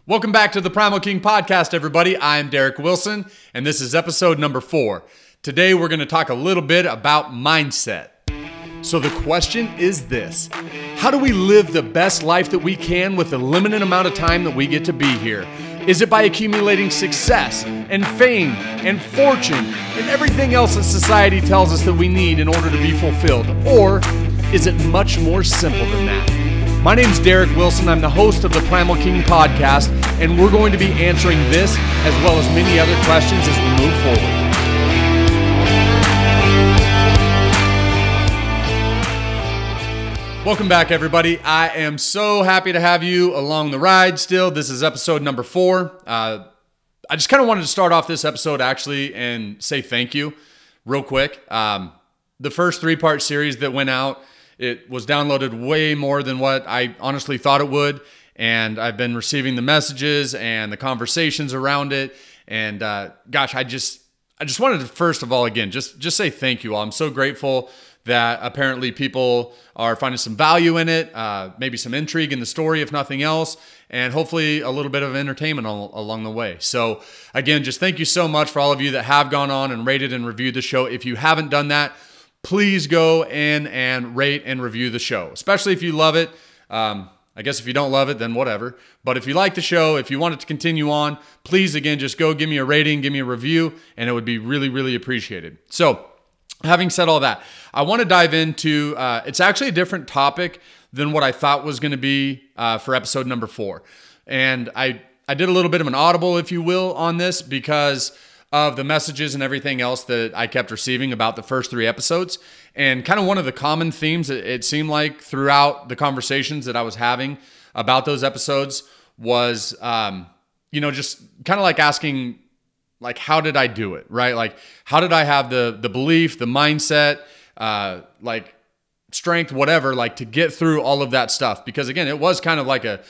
Welcome back to the Primal King Podcast, everybody. I'm Derek Wilson, and this is episode number 4. Today, we're going to talk a little bit about mindset. So the question is this: how do we live the best life that we can with the limited amount of time that we get to be here? Is it by accumulating success and fame and fortune and everything else that society tells us that we need in order to be fulfilled? Or is it much more simple than that? My name's Derek Wilson. I'm the host of the Primal King Podcast, and we're going to be answering this as well as many other questions as we move forward. Welcome back, everybody. I am so happy to have you along the ride still. This is episode number 4. I just kind of wanted to start off this episode actually and say thank you real quick. The first 3-part series that went out, it was downloaded way more than what I honestly thought it would. And I've been receiving the messages and the conversations around it. And gosh, I just wanted to, first of all, again, just say thank you all. I'm so grateful that apparently people are finding some value in it, maybe some intrigue in the story, if nothing else, and hopefully a little bit of entertainment along the way. So again, just thank you so much for all of you that have gone on and rated and reviewed the show. If you haven't done that, please go in and rate and review the show, especially if you love it. I guess if you don't love it, then whatever. But if you like the show, if you want it to continue on, please, again, just go give me a rating, give me a review, and it would be really, really appreciated. So having said all that, I want to dive into, it's actually a different topic than what I thought was going to be for episode number 4. And I did a little bit of an audible, if you will, on this because of the messages and everything else that I kept receiving about the first 3 episodes. And kind of one of the common themes it seemed like throughout the conversations that I was having about those episodes was, just kind of like asking, like, how did I do it, right? Like, how did I have the belief, the mindset, like strength, whatever, like to get through all of that stuff? Because again, it was kind of like a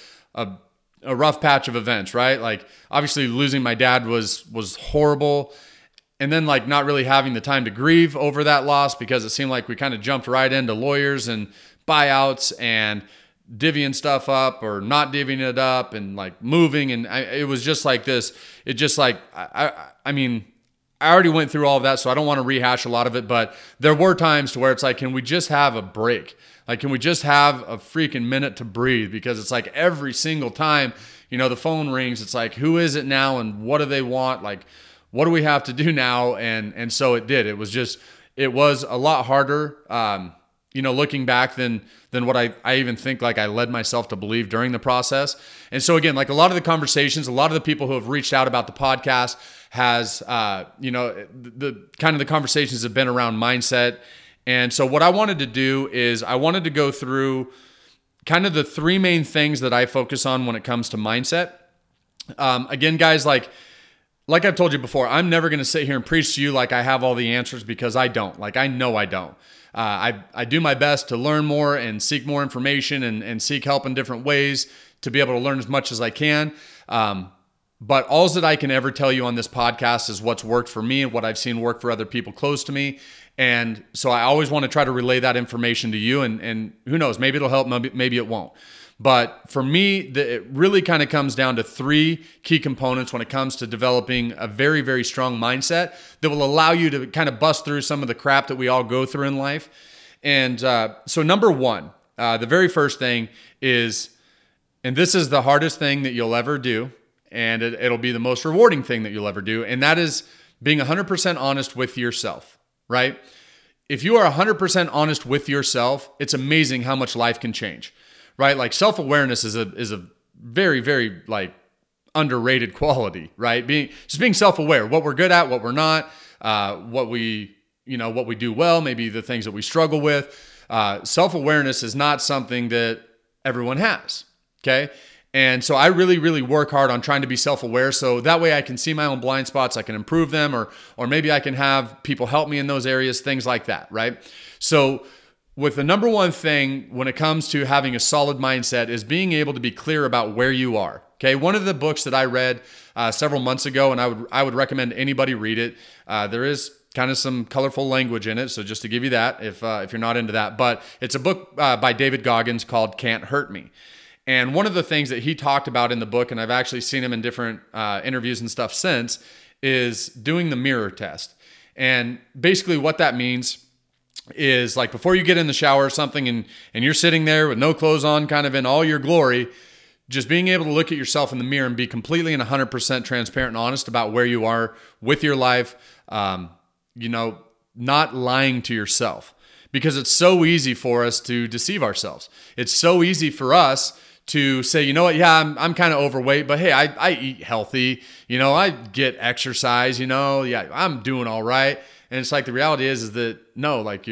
rough patch of events, right? Like obviously losing my dad was horrible. And then like not really having the time to grieve over that loss because it seemed like we kind of jumped right into lawyers and buyouts and divvying stuff up or not divvying it up and like moving. And it was just like this. It just like, I mean, I already went through all of that, so I don't want to rehash a lot of it, but there were times to where it's like, can we just have a break? Like, can we just have a freaking minute to breathe? Because it's like every single time, the phone rings, it's like, who is it now? And what do they want? Like, what do we have to do now? And so it did. It was a lot harder, looking back than what I even think like I led myself to believe during the process. And so again, like a lot of the conversations, a lot of the people who have reached out about the podcast has, the kind of the conversations have been around mindset. And so what I wanted to do is I wanted to go through kind of the 3 main things that I focus on when it comes to mindset. Again, guys, like I've told you before, I'm never going to sit here and preach to you like I have all the answers because I don't. Like, I know I don't. I do my best to learn more and seek more information and seek help in different ways to be able to learn as much as I can. But all that I can ever tell you on this podcast is what's worked for me and what I've seen work for other people close to me. And so I always want to try to relay that information to you. And who knows, maybe it'll help, maybe it won't. But for me, it really kind of comes down to 3 key components when it comes to developing a very, very strong mindset that will allow you to kind of bust through some of the crap that we all go through in life. And so number 1, the very first thing is, and this is the hardest thing that you'll ever do, and it'll be the most rewarding thing that you'll ever do, and that is being 100% honest with yourself, right? If you are 100% honest with yourself, it's amazing how much life can change. Right? Like self-awareness is a very, very like underrated quality, right? Being self-aware, what we're good at, what we're not, what we do well, maybe the things that we struggle with. Self-awareness is not something that everyone has. Okay. And so I really, really work hard on trying to be self-aware. So that way I can see my own blind spots. I can improve them, or maybe I can have people help me in those areas, things like that. Right. So with the number 1 thing when it comes to having a solid mindset is being able to be clear about where you are. Okay, one of the books that I read several months ago, and I would recommend anybody read it. There is kind of some colorful language in it, so just to give you that if you're not into that. But it's a book by David Goggins called Can't Hurt Me. And one of the things that he talked about in the book, and I've actually seen him in different interviews and stuff since, is doing the mirror test. And basically what that means is like before you get in the shower or something and you're sitting there with no clothes on, kind of in all your glory, just being able to look at yourself in the mirror and be completely and 100% transparent and honest about where you are with your life, not lying to yourself. Because it's so easy for us to deceive ourselves. It's so easy for us to say, you know what, yeah, I'm kind of overweight, but hey, I eat healthy, I get exercise, yeah, I'm doing all right. And it's like the reality is that no, like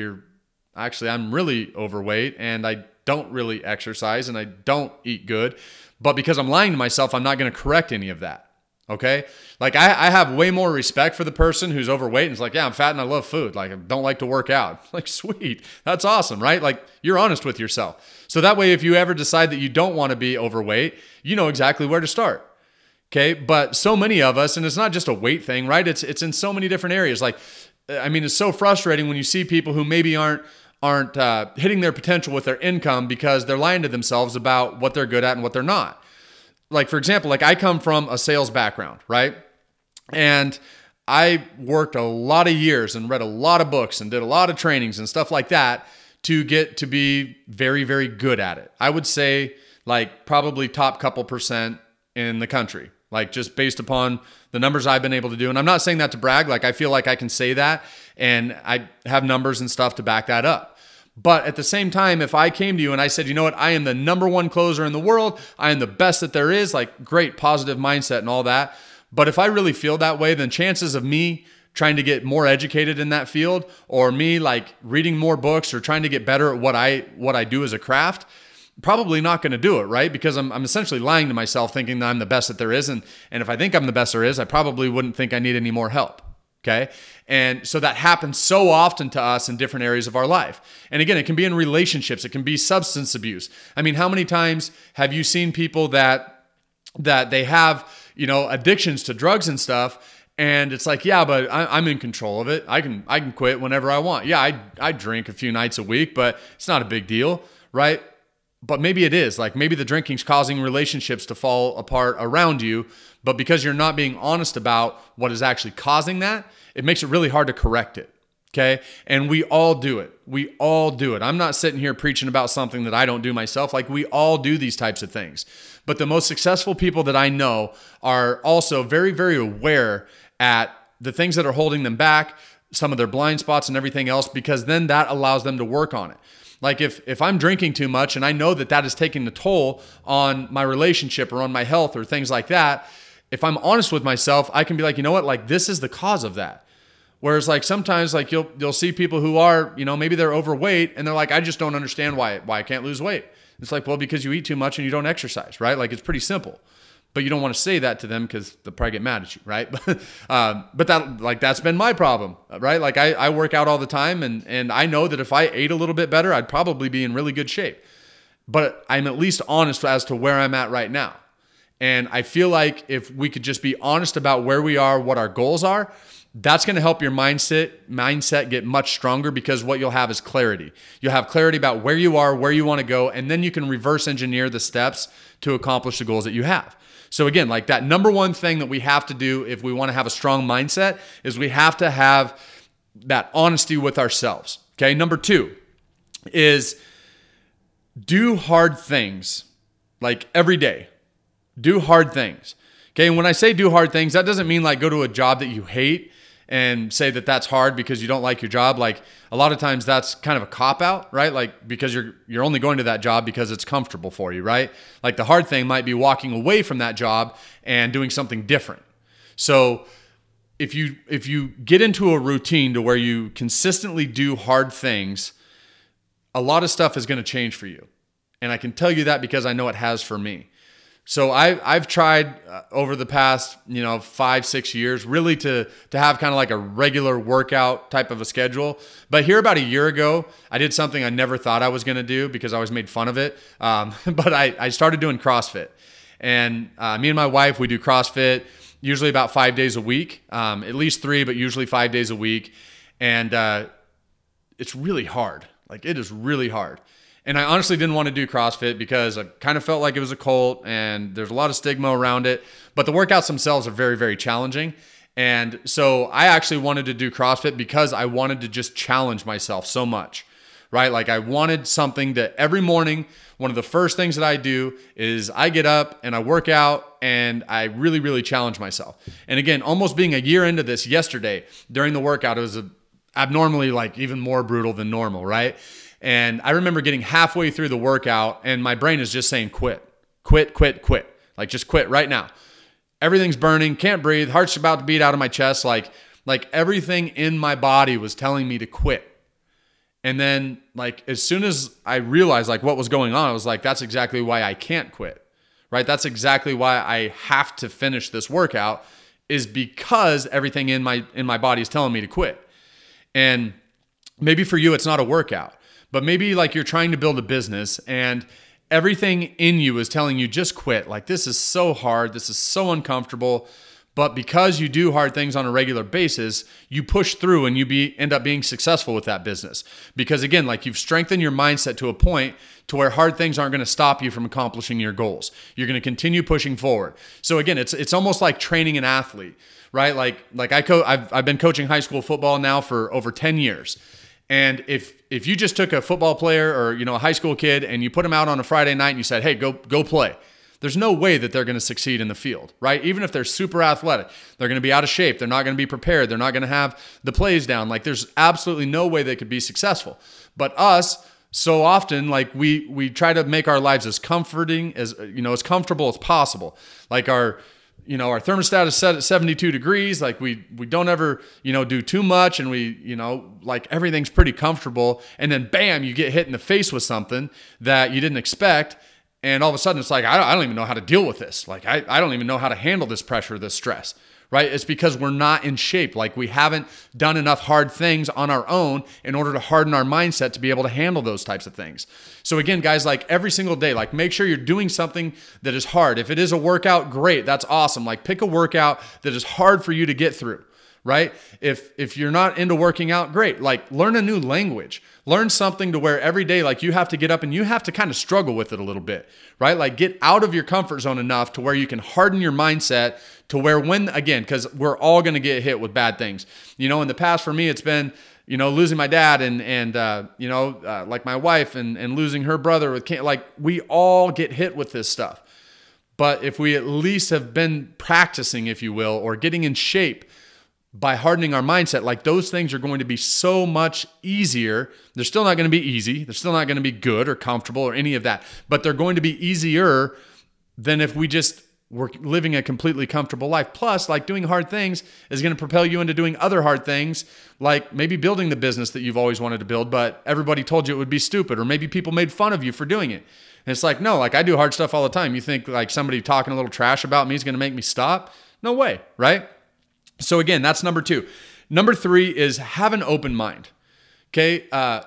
I'm really overweight and I don't really exercise and I don't eat good. But because I'm lying to myself, I'm not going to correct any of that. Okay. Like I have way more respect for the person who's overweight and is like, yeah, I'm fat and I love food. Like I don't like to work out. Like, sweet. That's awesome, right? Like you're honest with yourself. So that way, if you ever decide that you don't want to be overweight, you know exactly where to start. Okay. But so many of us, and it's not just a weight thing, right? It's in so many different areas. Like, I mean, it's so frustrating when you see people who maybe aren't hitting their potential with their income because they're lying to themselves about what they're good at and what they're not. Like, for example, like I come from a sales background, right? And I worked a lot of years and read a lot of books and did a lot of trainings and stuff like that to get to be very, very good at it. I would say like probably top couple percent in the country, like just based upon the numbers I've been able to do. And I'm not saying that to brag. Like I feel like I can say that and I have numbers and stuff to back that up. But at the same time, if I came to you and I said, you know what, I am the number one closer in the world, I am the best that there is, like great positive mindset and all that. But if I really feel that way, then chances of me trying to get more educated in that field or me like reading more books or trying to get better at what I do as a craft, probably not going to do it, right? Because I'm essentially lying to myself thinking that I'm the best that there is. And if I think I'm the best there is, I probably wouldn't think I need any more help. Okay. And so that happens so often to us in different areas of our life. And again, it can be in relationships. It can be substance abuse. I mean, how many times have you seen people that they have, addictions to drugs and stuff? And it's like, yeah, but I'm in control of it. I can quit whenever I want. Yeah, I drink a few nights a week, but it's not a big deal, right? But maybe it is. Like maybe the drinking's causing relationships to fall apart around you, but because you're not being honest about what is actually causing that, it makes it really hard to correct it. Okay. And we all do it. We all do it. I'm not sitting here preaching about something that I don't do myself. Like we all do these types of things. But the most successful people that I know are also very, very aware at the things that are holding them back, some of their blind spots and everything else, because then that allows them to work on it. Like if I'm drinking too much and I know that is taking the toll on my relationship or on my health or things like that, if I'm honest with myself, I can be like, you know what, like this is the cause of that. Whereas like sometimes like you'll see people who are, maybe they're overweight and they're like, I just don't understand why I can't lose weight. It's like, well, because you eat too much and you don't exercise, right? Like it's pretty simple. But you don't want to say that to them because they'll probably get mad at you, right? But that's been my problem, right? Like I work out all the time and I know that if I ate a little bit better, I'd probably be in really good shape. But I'm at least honest as to where I'm at right now. And I feel like if we could just be honest about where we are, what our goals are, that's going to help your mindset get much stronger because what you'll have is clarity. You'll have clarity about where you are, where you want to go, and then you can reverse engineer the steps to accomplish the goals that you have. So again, like that number one thing that we have to do if we want to have a strong mindset is we have to have that honesty with ourselves. Okay. Number 2 is do hard things like every day. Do hard things. Okay. And when I say do hard things, that doesn't mean like go to a job that you hate and say that that's hard because you don't like your job. Like a lot of times that's kind of a cop out, right? Like because you're only going to that job because it's comfortable for you, right? Like the hard thing might be walking away from that job and doing something different. So if you get into a routine to where you consistently do hard things, a lot of stuff is going to change for you. And I can tell you that because I know it has for me. So I've tried over the past 5-6 years really to have kind of like a regular workout type of a schedule. But here about a year ago, I did something I never thought I was going to do because I always made fun of it. But I started doing CrossFit, and me and my wife, we do CrossFit usually about 5 days a week, at least 3, but usually 5 days a week, and it's really hard. Like it is really hard. And I honestly didn't want to do CrossFit because I kind of felt like it was a cult and there's a lot of stigma around it. But the workouts themselves are very, very challenging. And so I actually wanted to do CrossFit because I wanted to just challenge myself so much, right? Like I wanted something that every morning, one of the first things that I do is I get up and I work out and I really, really challenge myself. And again, almost being a year into this yesterday during the workout, it was abnormally like even more brutal than normal, right? And I remember getting halfway through the workout and my brain is just saying, quit. Like just quit right now. Everything's burning, can't breathe, heart's about to beat out of my chest. Like everything in my body was telling me to quit. And then like, as soon as I realized like what was going on, I was like, that's exactly why I can't quit, right? That's exactly why I have to finish this workout, is because everything in my body is telling me to quit. And maybe for you, it's not a workout, but maybe like you're trying to build a business and everything in you is telling you just quit. Like this is so hard. This is so uncomfortable. But because you do hard things on a regular basis, you push through and you end up being successful with that business. Because again, like you've strengthened your mindset to a point to where hard things aren't going to stop you from accomplishing your goals. You're going to continue pushing forward. So again, it's almost like training an athlete, right? I've been coaching high school football now for over 10 years. And if you just took a football player or, a high school kid and you put them out on a Friday night and you said, hey, go play, there's no way that they're going to succeed in the field, right? Even if they're super athletic, they're going to be out of shape. They're not going to be prepared. They're not going to have the plays down. Like there's absolutely no way they could be successful. But us, so often, like we try to make our lives as comforting as, as comfortable as possible. Like our thermostat is set at 72 degrees. Like we don't ever, do too much and like everything's pretty comfortable. And then bam, you get hit in the face with something that you didn't expect. And all of a sudden it's like, I don't even know how to deal with this. Like I don't even know how to handle this pressure, this stress, right? It's because we're not in shape. Like we haven't done enough hard things on our own in order to harden our mindset to be able to handle those types of things. So again, guys, like every single day, like make sure you're doing something that is hard. If it is a workout, great. That's awesome. Like pick a workout that is hard for you to get through, right? If you're not into working out, great. Like learn a new language. Learn something to where every day, like you have to get up and you have to kind of struggle with it a little bit, right? Like get out of your comfort zone enough to where you can harden your mindset to where because we're all going to get hit with bad things. In the past for me, it's been, losing my dad and like my wife and losing her brother with cancer. Like we all get hit with this stuff. But if we at least have been practicing, if you will, or getting in shape by hardening our mindset, like those things are going to be so much easier. They're still not going to be easy. They're still not going to be good or comfortable or any of that, but they're going to be easier than if we just were living a completely comfortable life. Plus, like doing hard things is going to propel you into doing other hard things, like maybe building the business that you've always wanted to build, but everybody told you it would be stupid, or maybe people made fun of you for doing it. And it's like, no, like I do hard stuff all the time. You think like somebody talking a little trash about me is going to make me stop? No way, right? So again, that's number 2. Number 3 is have an open mind. Okay.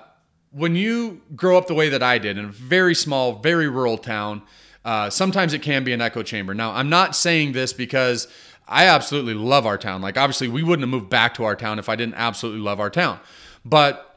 When you grow up the way that I did in a very small, very rural town, sometimes it can be an echo chamber. Now, I'm not saying this because I absolutely love our town. Like obviously we wouldn't have moved back to our town if I didn't absolutely love our town. But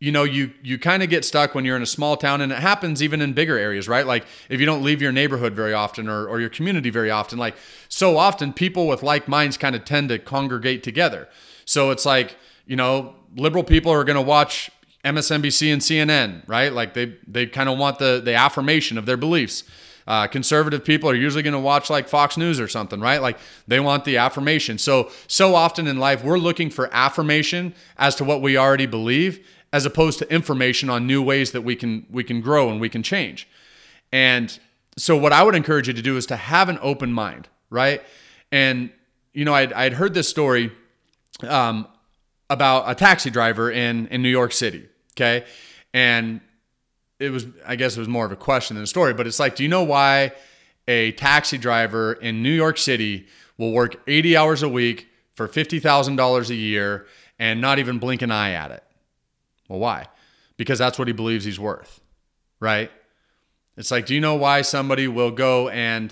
you kind of get stuck when you're in a small town, and it happens even in bigger areas, right? Like if you don't leave your neighborhood very often or your community very often, like so often people with like minds kind of tend to congregate together. So it's like, liberal people are going to watch MSNBC and CNN, right? Like they kind of want the affirmation of their beliefs. Conservative people are usually going to watch like Fox News or something, right? Like they want the affirmation. So often in life, we're looking for affirmation as to what we already believe, as opposed to information on new ways that we can grow and we can change. And so what I would encourage you to do is to have an open mind, right? And, I'd heard this story about a taxi driver in New York City, okay? And I guess it was more of a question than a story, but it's like, do you know why a taxi driver in New York City will work 80 hours a week for $50,000 a year and not even blink an eye at it? Well, why? Because that's what he believes he's worth, right? It's like, do you know why somebody will go and,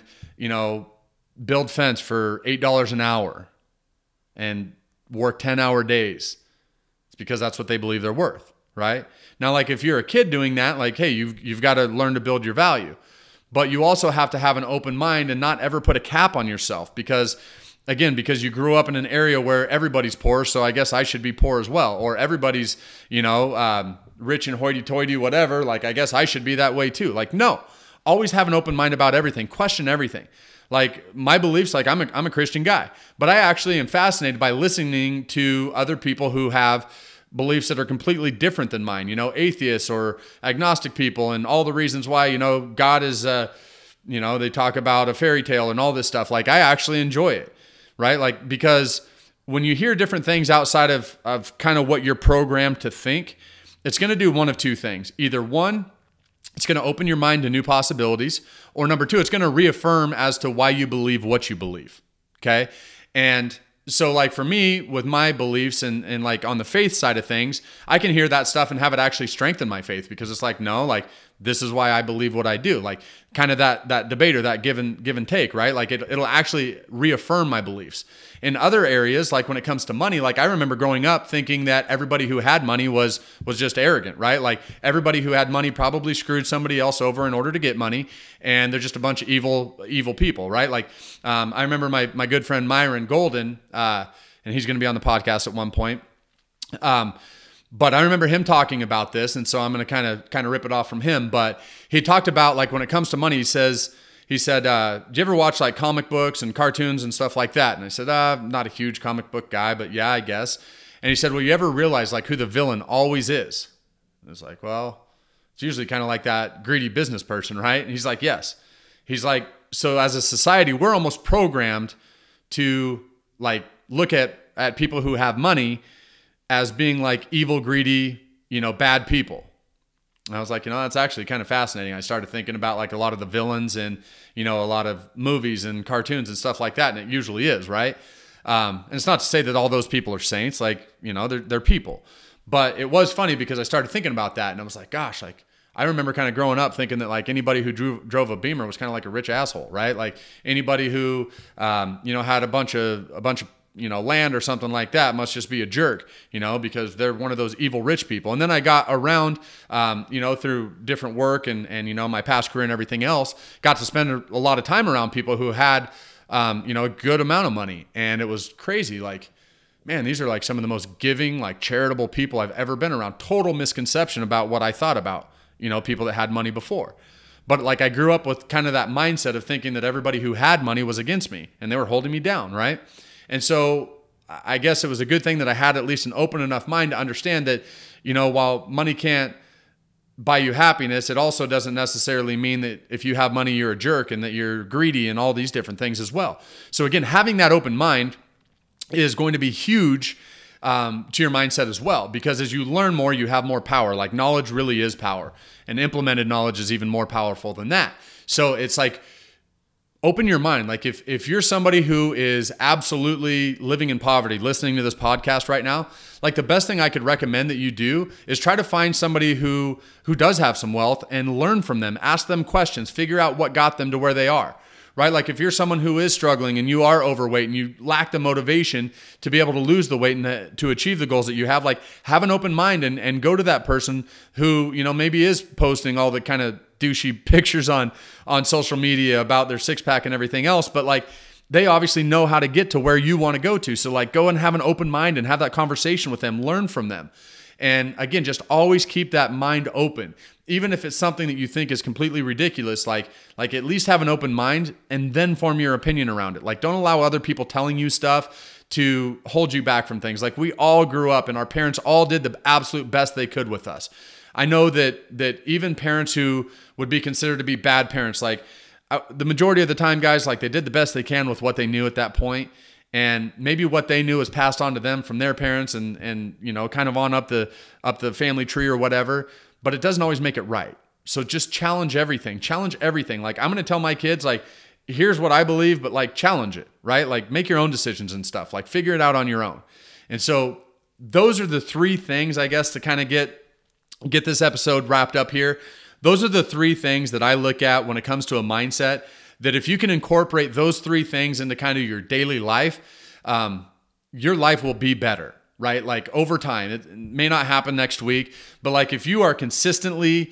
build fence for $8 an hour and work 10-hour days? It's because that's what they believe they're worth, right? Now, like if you're a kid doing that, like, hey, you've got to learn to build your value. But you also have to have an open mind and not ever put a cap on yourself because you grew up in an area where everybody's poor, so I guess I should be poor as well. Or everybody's, rich and hoity-toity, whatever. Like, I guess I should be that way too. Like, no. Always have an open mind about everything. Question everything. Like, my beliefs, like I'm a Christian guy. But I actually am fascinated by listening to other people who have beliefs that are completely different than mine, atheists or agnostic people and all the reasons why, God is, they talk about a fairy tale and all this stuff. Like, I actually enjoy it, right? Like, because when you hear different things outside of kind of what you're programmed to think, it's going to do one of two things. Either one, it's going to open your mind to new possibilities, or number two, it's going to reaffirm as to why you believe what you believe. Okay. And so like for me with my beliefs and like on the faith side of things, I can hear that stuff and have it actually strengthen my faith because it's like, no, like this is why I believe what I do. Like kind of that debate or that give and take, right? Like it'll actually reaffirm my beliefs. In other areas, like when it comes to money, like I remember growing up thinking that everybody who had money was just arrogant, right? Like everybody who had money probably screwed somebody else over in order to get money, and they're just a bunch of evil people, right? Like I remember my good friend Myron Golden, and he's going to be on the podcast at one point. But I remember him talking about this, and so I'm going to kind of rip it off from him. But he talked about like when it comes to money, he said, do you ever watch like comic books and cartoons and stuff like that? And I said, I'm not a huge comic book guy, but yeah, I guess. And he said, well, you ever realize like who the villain always is? And I was like, well, it's usually kind of like that greedy business person, right? And he's like, yes. He's like, so as a society, we're almost programmed to like look at people who have money as being like evil, greedy, bad people. And I was like, that's actually kind of fascinating. I started thinking about like a lot of the villains and, a lot of movies and cartoons and stuff like that. And it usually is, right? And it's not to say that all those people are saints, like, they're people. But it was funny because I started thinking about that and I was like, gosh, like I remember kind of growing up thinking that like anybody who drove a Beamer was kind of like a rich asshole, right? Like anybody who, had a bunch of land or something like that must just be a jerk, because they're one of those evil rich people. And then I got around, through different work and my past career and everything else, got to spend a lot of time around people who had, a good amount of money. And it was crazy. Like, man, these are like some of the most giving, like charitable people I've ever been around. Total misconception about what I thought about, people that had money before. But like I grew up with kind of that mindset of thinking that everybody who had money was against me and they were holding me down, right? And so I guess it was a good thing that I had at least an open enough mind to understand that, while money can't buy you happiness, it also doesn't necessarily mean that if you have money, you're a jerk and that you're greedy and all these different things as well. So again, having that open mind is going to be huge to your mindset as well, because as you learn more, you have more power. Like knowledge really is power, and implemented knowledge is even more powerful than that. So it's like, open your mind. Like if you're somebody who is absolutely living in poverty, listening to this podcast right now, like the best thing I could recommend that you do is try to find somebody who does have some wealth and learn from them, ask them questions, figure out what got them to where they are, right? Like if you're someone who is struggling and you are overweight and you lack the motivation to be able to lose the weight and to achieve the goals that you have, like have an open mind and go to that person who, maybe is posting all the kind of douchey pictures on social media about their six pack and everything else. But like, they obviously know how to get to where you want to go to. So like go and have an open mind and have that conversation with them, learn from them. And again, just always keep that mind open. Even if it's something that you think is completely ridiculous, like at least have an open mind and then form your opinion around it. Like don't allow other people telling you stuff to hold you back from things. Like we all grew up and our parents all did the absolute best they could with us. I know that even parents who would be considered to be bad parents, like the majority of the time, guys, like they did the best they can with what they knew at that point. And maybe what they knew was passed on to them from their parents and kind of on up the family tree or whatever, but it doesn't always make it right. So just challenge everything. Like I'm going to tell my kids, like, here's what I believe, but like challenge it, right? Like make your own decisions and stuff, like figure it out on your own. And so those are the three things, I guess, to kind of get this episode wrapped up here. Those are the three things that I look at when it comes to a mindset, that if you can incorporate those three things into kind of your daily life, your life will be better. right? Like over time, it may not happen next week, but like if you are consistently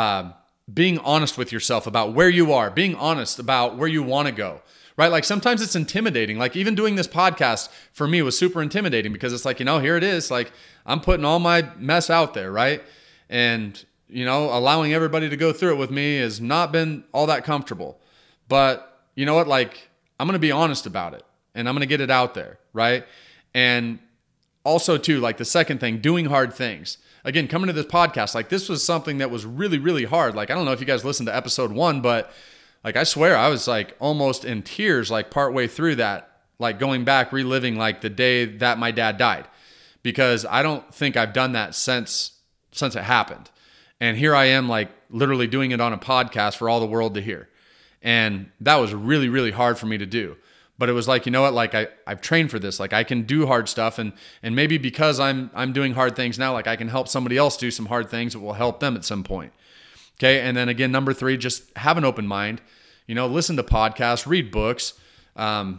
being honest with yourself about where you are, being honest about where you want to go, right? Like sometimes it's intimidating. Like even doing this podcast for me was super intimidating because it's like, here it is. Like I'm putting all my mess out there, right? And, allowing everybody to go through it with me has not been all that comfortable. But you know what? Like I'm going to be honest about it and I'm going to get it out there, right? And also too, like the second thing, doing hard things. Again, coming to this podcast, like this was something that was really, really hard. Like, I don't know if you guys listened to episode 1, but like, I swear I was like almost in tears, like partway through that, like going back, reliving like the day that my dad died, because I don't think I've done that since it happened. And here I am, like literally doing it on a podcast for all the world to hear. And that was really, really hard for me to do. But it was like, like I've trained for this. Like I can do hard stuff, and maybe because I'm doing hard things now, like I can help somebody else do some hard things that will help them at some point. Okay. And then again, number 3, just have an open mind, listen to podcasts, read books, buy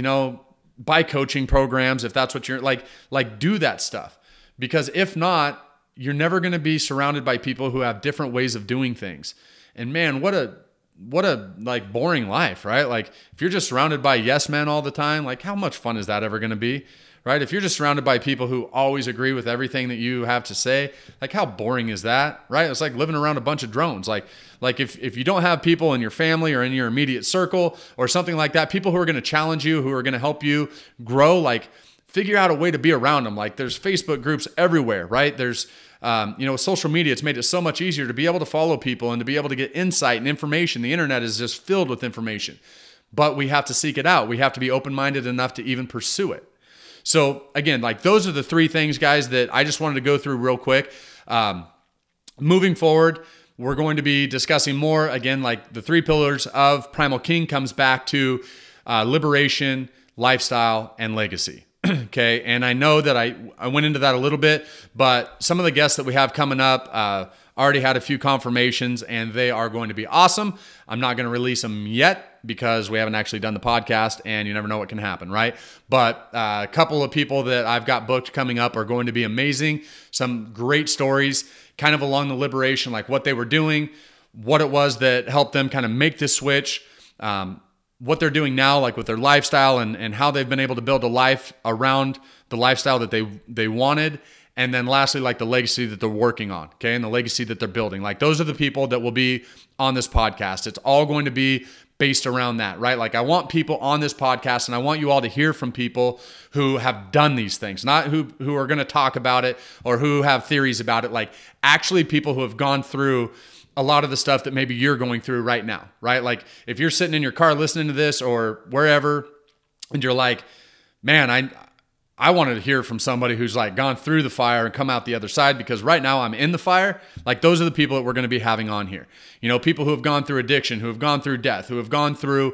coaching programs if that's what you're like do that stuff. Because if not, you're never going to be surrounded by people who have different ways of doing things. And man, what a like boring life, right? Like if you're just surrounded by yes men all the time, like how much fun is that ever going to be, right? If you're just surrounded by people who always agree with everything that you have to say, like how boring is that, right? It's like living around a bunch of drones. Like if you don't have people in your family or in your immediate circle or something like that, people who are going to challenge you, who are going to help you grow, like figure out a way to be around them. Like there's Facebook groups everywhere, right? There's social media, it's made it so much easier to be able to follow people and to be able to get insight and information. The internet is just filled with information, but we have to seek it out. We have to be open-minded enough to even pursue it. So again, like those are the 3 things, guys, that I just wanted to go through real quick. Moving forward, we're going to be discussing more. Again, like the 3 pillars of Primal King comes back to liberation, lifestyle, and legacy. Okay. And I know that I went into that a little bit, but some of the guests that we have coming up already had a few confirmations and they are going to be awesome. I'm not going to release them yet because we haven't actually done the podcast and you never know what can happen, right? But a couple of people that I've got booked coming up are going to be amazing. Some great stories kind of along the liberation, like what they were doing, what it was that helped them kind of make this switch, what they're doing now, like with their lifestyle and how they've been able to build a life around the lifestyle that they wanted. And then lastly, like the legacy that they're working on, okay? And the legacy that they're building. Like those are the people that will be on this podcast. It's all going to be based around that, right? Like I want people on this podcast and I want you all to hear from people who have done these things, not who are going to talk about it or who have theories about it, like actually people who have gone through a lot of the stuff that maybe you're going through right now, right? Like if you're sitting in your car listening to this or wherever and you're like, man, I wanted to hear from somebody who's like gone through the fire and come out the other side because right now I'm in the fire. Like those are the people that we're going to be having on here. People who have gone through addiction, who have gone through death, who have gone through,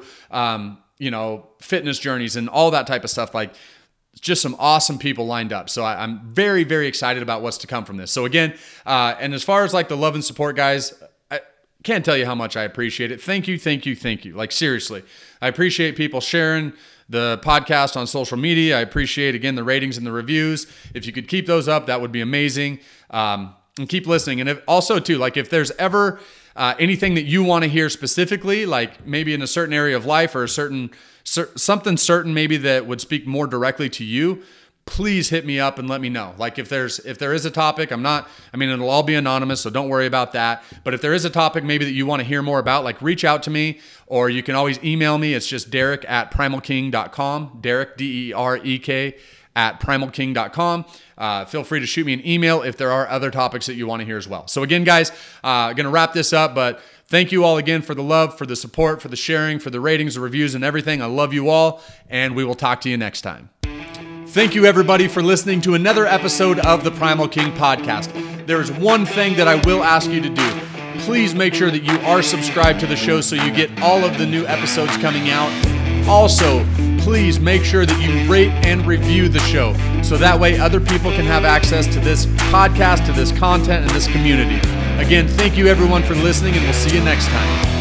fitness journeys and all that type of stuff. Like just some awesome people lined up. So I'm very, very excited about what's to come from this. So again, and as far as like the love and support, guys, I can't tell you how much I appreciate it. Thank you, thank you, thank you. Like seriously, I appreciate people sharing the podcast on social media. I appreciate, again, the ratings and the reviews. If you could keep those up, that would be amazing. And keep listening. And also too, like if there's ever anything that you want to hear specifically, like maybe in a certain area of life or something certain maybe that would speak more directly to you, please hit me up and let me know. Like if there is a topic, it'll all be anonymous, so don't worry about that. But if there is a topic maybe that you want to hear more about, like reach out to me, or you can always email me. It's just Derek@primalking.com, Derek, DEREK @primalking.com. Feel free to shoot me an email if there are other topics that you want to hear as well. So again, guys, going to wrap this up, but thank you all again for the love, for the support, for the sharing, for the ratings, the reviews, and everything. I love you all, and we will talk to you next time. Thank you, everybody, for listening to another episode of the Primal King podcast. There is one thing that I will ask you to do. Please make sure that you are subscribed to the show so you get all of the new episodes coming out. Also, please make sure that you rate and review the show so that way other people can have access to this podcast, to this content, and this community. Again, thank you, everyone, for listening, and we'll see you next time.